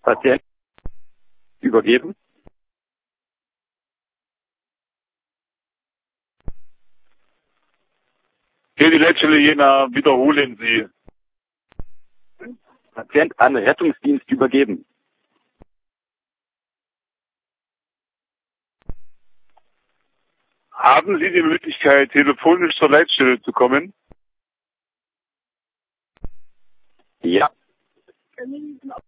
Patient übergeben. Hier die Leitstelle Jena, wiederholen Sie. Patient an Rettungsdienst übergeben. Haben Sie die Möglichkeit, telefonisch zur Leitstelle zu kommen? Ja.